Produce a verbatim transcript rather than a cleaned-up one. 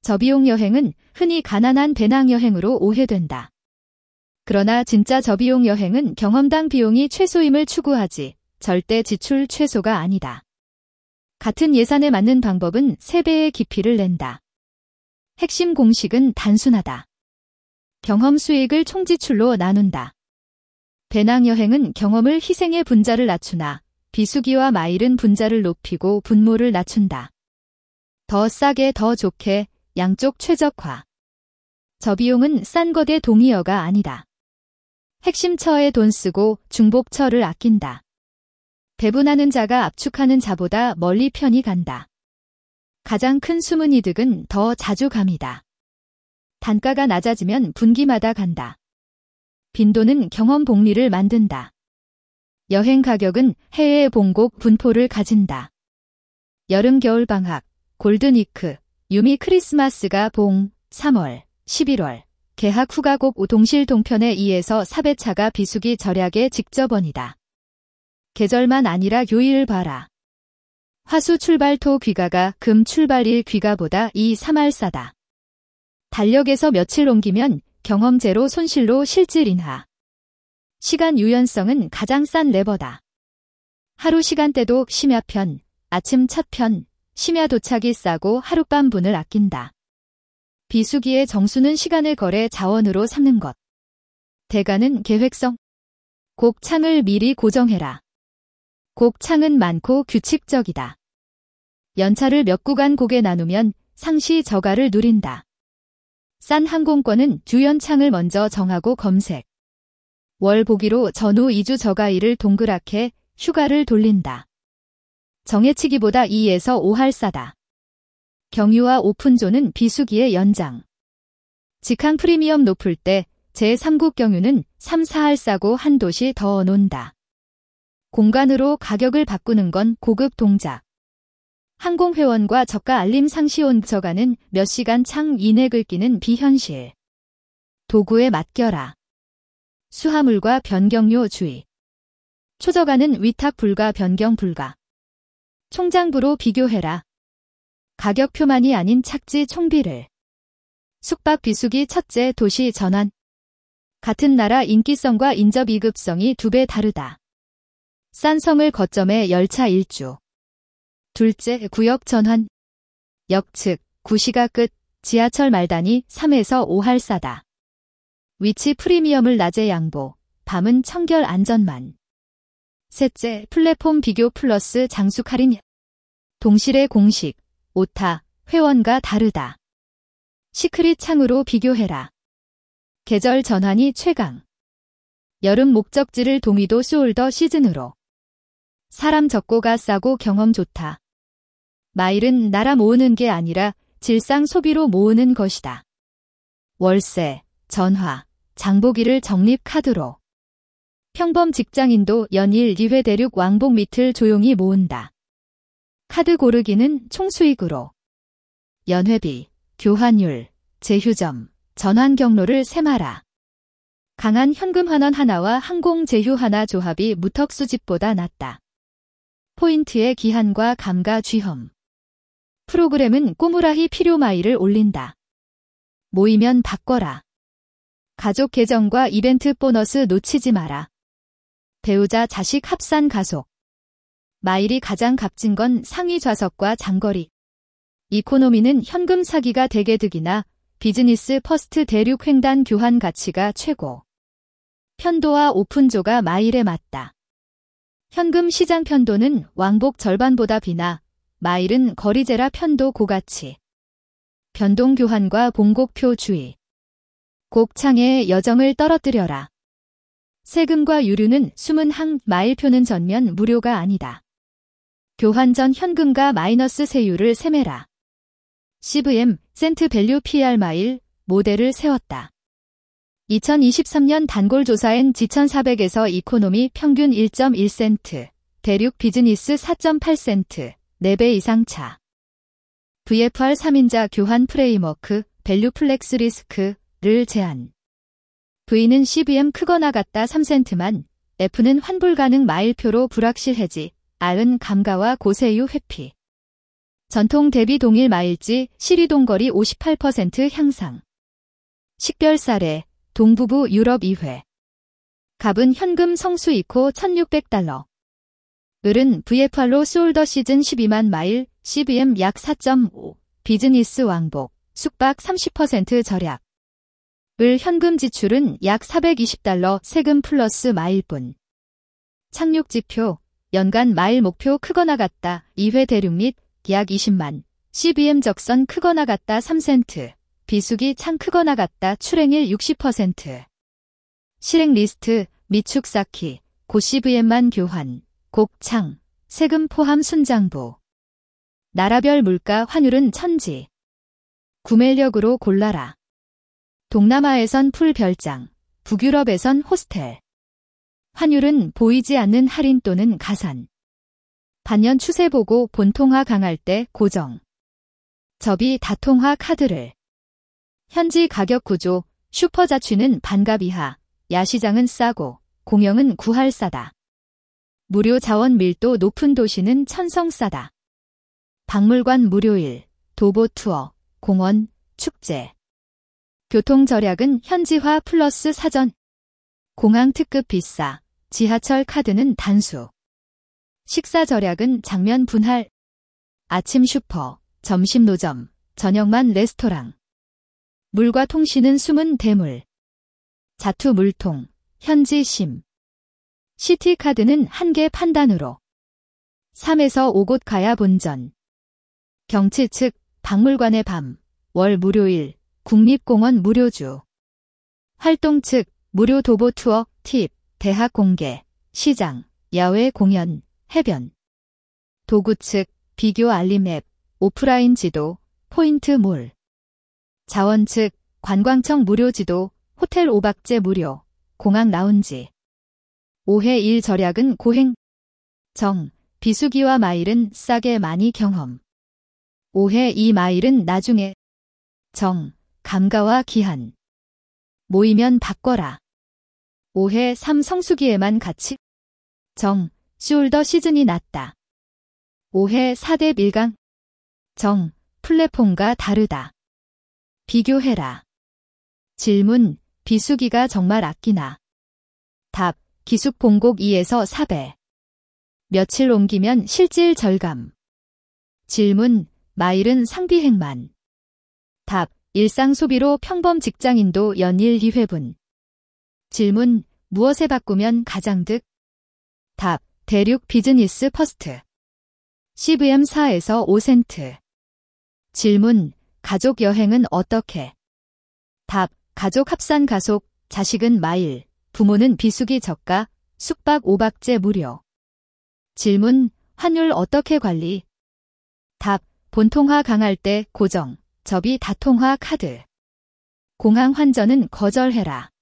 저비용 여행은 흔히 가난한 배낭여행으로 오해된다. 그러나 진짜 저비용 여행은 경험당 비용이 최소임을 추구하지 절대 지출 최소가 아니다. 같은 예산에 맞는 방법은 세 배의 깊이를 낸다. 핵심 공식은 단순하다. 경험 수익을 총지출로 나눈다. 배낭여행은 경험을 희생해 분자를 낮추나 비수기와 마일은 분자를 높이고 분모를 낮춘다. 더 싸게 더 좋게 양쪽 최적화. 저비용은 싼 것의 동의어가 아니다. 핵심 처에 돈 쓰고 중복 처를 아낀다. 배분하는 자가 압축하는 자보다 멀리 편히 간다. 가장 큰 숨은 이득은 더 자주 감이다. 단가가 낮아지면 분기마다 간다. 빈도는 경험 복리를 만든다. 여행 가격은 해외 봉곡 분포를 가진다. 여름 겨울 방학, 골든위크, 유미 크리스마스가 봉, 삼월, 십일월, 개학 휴가곡 동실 동편의 이에서 사 배 차가 비수기 절약의 직접원이다. 계절만 아니라 요일을 봐라. 화수 출발 토 귀가가 금 출발일 귀가보다 이, 삼 할 싸다. 달력에서 며칠 옮기면 경험제로 손실로 실질 인하. 시간 유연성은 가장 싼 레버다. 하루 시간대도 심야편, 아침 첫편, 심야 도착이 싸고 하룻밤 분을 아낀다. 비수기의 정수는 시간을 거래 자원으로 삼는 것. 대가는 계획성. 곡창을 미리 고정해라. 곡창은 많고 규칙적이다. 연차를 몇 구간 곡에 나누면 상시 저가를 누린다. 싼 항공권은 주연창을 먼저 정하고 검색. 월 보기로 전후 이 주 저가일을 동그랗게 휴가를 돌린다. 정해치기보다 이에서 오 할 싸다. 경유와 오픈존은 비수기의 연장. 직항 프리미엄 높을 때 제삼국 경유는 삼, 사 할 싸고 한 도시 더 논다. 공간으로 가격을 바꾸는 건 고급 동작. 항공회원과 저가 알림 상시온 저가는 몇 시간 창 이내 긁기는 비현실. 도구에 맡겨라. 수하물과 변경료 주의. 초저가는 위탁 불가 변경 불가. 총장부로 비교해라. 가격표만이 아닌 착지 총비를. 숙박 비수기 첫째 도시 전환. 같은 나라 인기성과 인접 이급성이 두 배 다르다. 싼 성을 거점에 열차 일 주. 둘째 구역 전환. 역측, 구시가 끝, 지하철 말단이 삼에서 오 할 싸다. 위치 프리미엄을 낮에 양보, 밤은 청결 안전만. 셋째 플랫폼 비교 플러스 장수 할인. 동실의 공식, 오타, 회원과 다르다. 시크릿 창으로 비교해라. 계절 전환이 최강. 여름 목적지를 동의도 숄더 시즌으로. 사람 적고가 싸고 경험 좋다. 마일은 나라 모으는 게 아니라 질상 소비로 모으는 것이다. 월세, 전화, 장보기를 적립 카드로. 평범 직장인도 연일 이 회 대륙 왕복 밑을 조용히 모은다. 카드 고르기는 총수익으로. 연회비, 교환율, 제휴점, 전환 경로를 셈하라. 강한 현금 환원 하나와 항공 제휴 하나 조합이 무턱 수집보다 낫다. 포인트의 기한과 감가 쥐험. 프로그램은 꼬무라히 필요 마일을 올린다. 모이면 바꿔라. 가족 계정과 이벤트 보너스 놓치지 마라. 배우자 자식 합산 가속. 마일이 가장 값진 건 상위 좌석과 장거리. 이코노미는 현금 사기가 대개 득이나 비즈니스 퍼스트 대륙 횡단 교환 가치가 최고. 편도와 오픈조가 마일에 맞다. 현금 시장 편도는 왕복 절반보다 비나 마일은 거리제라 편도 고가치. 변동 교환과 봉곡표 주의. 곡창의 여정을 떨어뜨려라. 세금과 유류는 숨은 항, 마일표는 전면 무료가 아니다. 교환 전 현금과 마이너스 세율을 세매라. 씨브이엠, 센트 밸류 피알 마일, 모델을 세웠다. 이천이십삼 년 단골 조사엔 지 천사백에서 이코노미 평균 일 점 일 센트, 대륙 비즈니스 사 점 팔 센트, 네 배 이상 차. 브이에프알 삼 인자 교환 프레임워크, 밸류 플렉스 리스크를 제한. V는 씨브이엠 크거나 같다 삼 센트만, F는 환불 가능 마일표로 불확실 해지, R은 감가와 고세유 회피. 전통 대비 동일 마일지 실이동 거리 오십팔 퍼센트 향상. 식별 사례, 동부부 유럽 이 회. 갑은 현금 성수 이코 천육백 달러. 을은 브이에프알로 솔더 시즌 십이만 마일, 씨비엠 약 사 점 오, 비즈니스 왕복, 숙박 삼십 퍼센트 절약. 을 현금 지출은 약 사백이십 달러 세금 플러스 마일분. 착륙지표, 연간 마일 목표 크거나 같다 이 회 대륙 및 약 이십만, 씨비엠 적선 크거나 같다 삼 센트, 비수기 창 크거나 같다 출행일 육십 퍼센트. 실행 리스트, 미축 쌓기, 고 씨비엠만 교환, 곡창, 세금 포함 순장부. 나라별 물가 환율은 천지. 구매력으로 골라라. 동남아에선 풀 별장, 북유럽에선 호스텔. 환율은 보이지 않는 할인 또는 가산. 반년 추세 보고 본통화 강할 때 고정. 접이 다통화 카드를. 현지 가격 구조, 슈퍼자취는 반값 이하, 야시장은 싸고, 공영은 구할 싸다. 무료 자원 밀도 높은 도시는 천성 싸다. 박물관 무료일, 도보 투어, 공원, 축제. 교통 절약은 현지화 플러스 사전. 공항 특급 비싸, 지하철 카드는 단수. 식사 절약은 장면 분할. 아침 슈퍼, 점심 노점, 저녁만 레스토랑. 물과 통신은 숨은 대물. 자투 물통, 현지 심. 시티카드는 한 개 판단으로. 삼에서 오 곳 가야 본전. 경치 측, 박물관의 밤, 월 무료일, 국립공원 무료주. 활동 측, 무료 도보 투어, 팁, 대학 공개, 시장, 야외 공연, 해변. 도구 측, 비교 알림 앱, 오프라인 지도, 포인트 몰. 자원 측, 관광청 무료 지도, 호텔 오 박제 무료, 공항 라운지. 오 회 일 절약은 고행. 정, 비수기와 마일은 싸게 많이 경험. 오 회 이 마일은 나중에. 정, 감가와 기한. 모이면 바꿔라. 오 회 삼 성수기에만 같이. 정, 숄더 시즌이 낮다. 오 회 사 대 밀강. 정, 플랫폼과 다르다. 비교해라. 질문, 비수기가 정말 아끼나? 답, 기숙 봉곡 이에서 사 배. 며칠 옮기면 실질 절감. 질문, 마일은 상비행만. 답, 일상 소비로 평범 직장인도 연일 이 회분. 질문, 무엇에 바꾸면 가장 득? 답, 대륙 비즈니스 퍼스트. 씨비엠 사에서 오 센트. 질문, 가족 여행은 어떻게? 답, 가족 합산 가속, 자식은 마일, 부모는 비수기 저가, 숙박 오 박제 무료. 질문, 환율 어떻게 관리? 답, 본통화 강할 때 고정, 접이 다통화 카드. 공항 환전은 거절해라.